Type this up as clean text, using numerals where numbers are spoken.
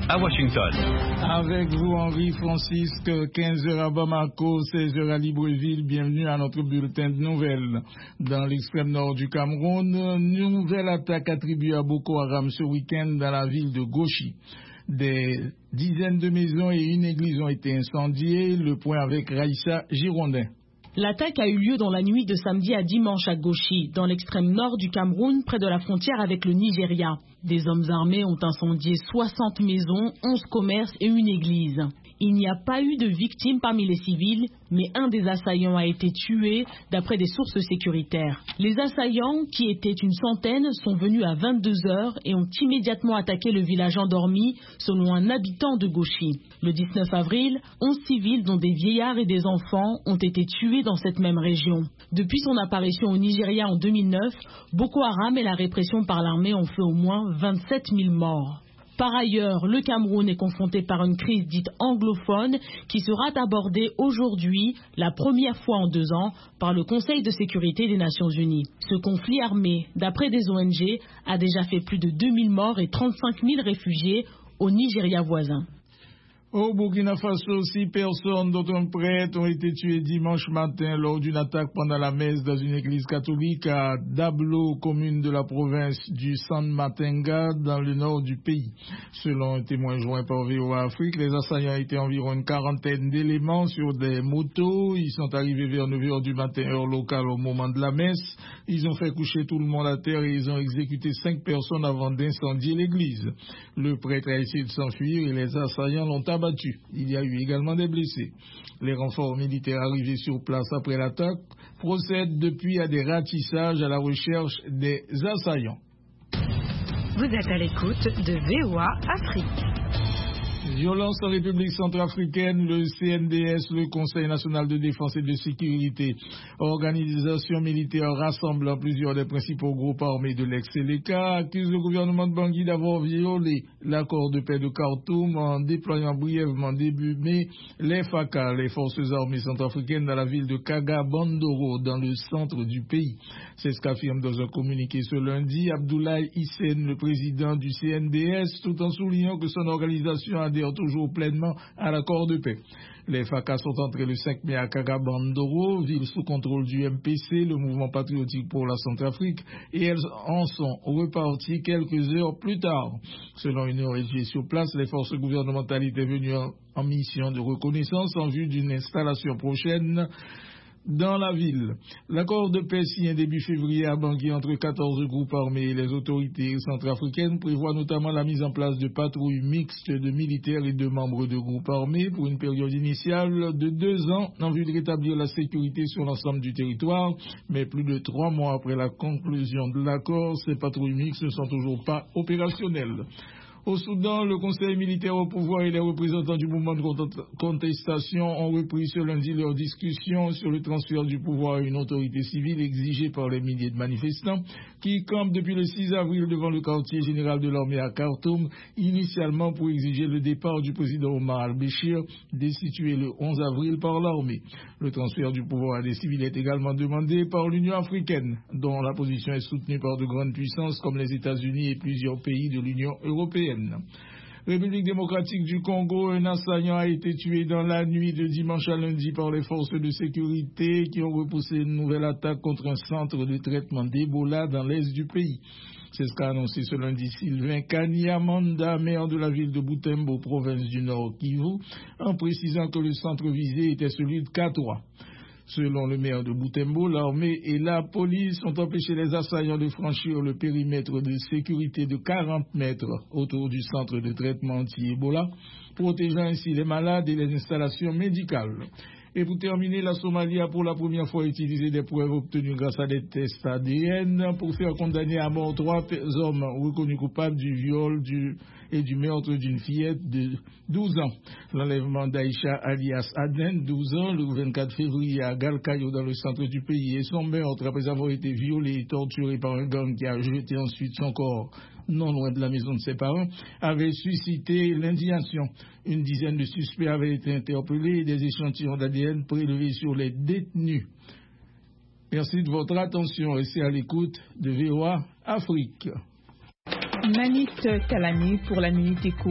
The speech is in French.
à Washington. Avec vous, Henri Francisque, 15h à Bamako, 16h à Libreville. Bienvenue à notre bulletin de nouvelles. Dans l'extrême nord du Cameroun, nouvelle attaque attribuée à Boko Haram ce week-end dans la ville de Gauchi. Des dizaines de maisons et une église ont été incendiées. Le point avec Raïssa Girondin. L'attaque a eu lieu dans la nuit de samedi à dimanche à Gauchi, dans l'extrême nord du Cameroun, près de la frontière avec le Nigeria. Des hommes armés ont incendié 60 maisons, 11 commerces et une église. Il n'y a pas eu de victimes parmi les civils, mais un des assaillants a été tué d'après des sources sécuritaires. Les assaillants, qui étaient une centaine, sont venus à 22h et ont immédiatement attaqué le village endormi, selon un habitant de Gauchi. Le 19 avril, 11 civils, dont des vieillards et des enfants, ont été tués dans cette même région. Depuis son apparition au Nigeria en 2009, Boko Haram et la répression par l'armée ont fait au moins 27 000 morts. Par ailleurs, le Cameroun est confronté par une crise dite anglophone qui sera abordée aujourd'hui, la première fois en 2 ans, par le Conseil de sécurité des Nations Unies. Ce conflit armé, d'après des ONG, a déjà fait plus de 2000 morts et 35 000 réfugiés au Nigeria voisin. Au Burkina Faso, 6 personnes, dont un prêtre, ont été tuées dimanche matin lors d'une attaque pendant la messe dans une église catholique à Dablo, commune de la province du San Matenga, dans le nord du pays. Selon un témoin joint par VOA Afrique, les assaillants étaient environ une quarantaine d'éléments sur des motos. Ils sont arrivés vers 9h du matin, heure locale, au moment de la messe. Ils ont fait coucher tout le monde à terre et ils ont exécuté 5 personnes avant d'incendier l'église. Le prêtre a essayé de s'enfuir et les assaillants l'ont abattu. Il y a eu également des blessés. Les renforts militaires arrivés sur place après l'attaque procèdent depuis à des ratissages à la recherche des assaillants. Vous êtes à l'écoute de VOA Afrique. Violence en République centrafricaine, le CNDS, le Conseil national de défense et de sécurité, organisation militaire rassemblant plusieurs des principaux groupes armés de l'ex-Séléka, accuse le gouvernement de Bangui d'avoir violé l'accord de paix de Khartoum en déployant brièvement début mai les FACA, les forces armées centrafricaines, dans la ville de Kaga-Bandoro, dans le centre du pays. C'est ce qu'affirme dans un communiqué ce lundi Abdoulaye Hissène, le président du CNDS, tout en soulignant que son organisation adhère toujours pleinement à l'accord de paix. Les FACA sont entrés le 5 mai à Kaga-Bandoro, ville sous contrôle du MPC, le mouvement patriotique pour la Centrafrique, et elles en sont reparties quelques heures plus tard. Selon une ONG sur place, les forces gouvernementales étaient venues en mission de reconnaissance en vue d'une installation prochaine dans la ville. L'accord de paix signé début février à Bangui entre 14 groupes armés et les autorités centrafricaines prévoit notamment la mise en place de patrouilles mixtes de militaires et de membres de groupes armés pour une période initiale de 2 ans en vue de rétablir la sécurité sur l'ensemble du territoire. Mais plus de 3 mois après la conclusion de l'accord, ces patrouilles mixtes ne sont toujours pas opérationnelles. Au Soudan, le Conseil militaire au pouvoir et les représentants du mouvement de contestation ont repris ce lundi leur discussion sur le transfert du pouvoir à une autorité civile exigée par les milliers de manifestants qui campent depuis le 6 avril devant le quartier général de l'armée à Khartoum, initialement pour exiger le départ du président Omar al-Béchir, destitué le 11 avril par l'armée. Le transfert du pouvoir à des civils est également demandé par l'Union africaine, dont la position est soutenue par de grandes puissances comme les États-Unis et plusieurs pays de l'Union européenne. République démocratique du Congo, un assaillant a été tué dans la nuit de dimanche à lundi par les forces de sécurité qui ont repoussé une nouvelle attaque contre un centre de traitement d'Ebola dans l'est du pays. C'est ce qu'a annoncé ce lundi Sylvain Kanyamanda, maire de la ville de Butembo, province du Nord Kivu, en précisant que le centre visé était celui de Katwa. Selon le maire de Butembo, l'armée et la police ont empêché les assaillants de franchir le périmètre de sécurité de 40 mètres autour du centre de traitement anti-Ebola, protégeant ainsi les malades et les installations médicales. Et pour terminer, la Somalie a pour la première fois utilisé des preuves obtenues grâce à des tests ADN pour faire condamner à mort 3 hommes reconnus coupables du viol et du meurtre d'une fillette de 12 ans. L'enlèvement d'Aïcha alias Aden, 12 ans, le 24 février à Galkayo dans le centre du pays, et son meurtre après avoir été violé et torturé par un gang qui a jeté ensuite son corps non loin de la maison de ses parents, avait suscité l'indignation. Une dizaine de suspects avaient été interpellés et des échantillons d'ADN prélevés sur les détenus. Merci de votre attention. Restez à l'écoute de VOA Afrique. Manit Kalani pour la Minute Éco.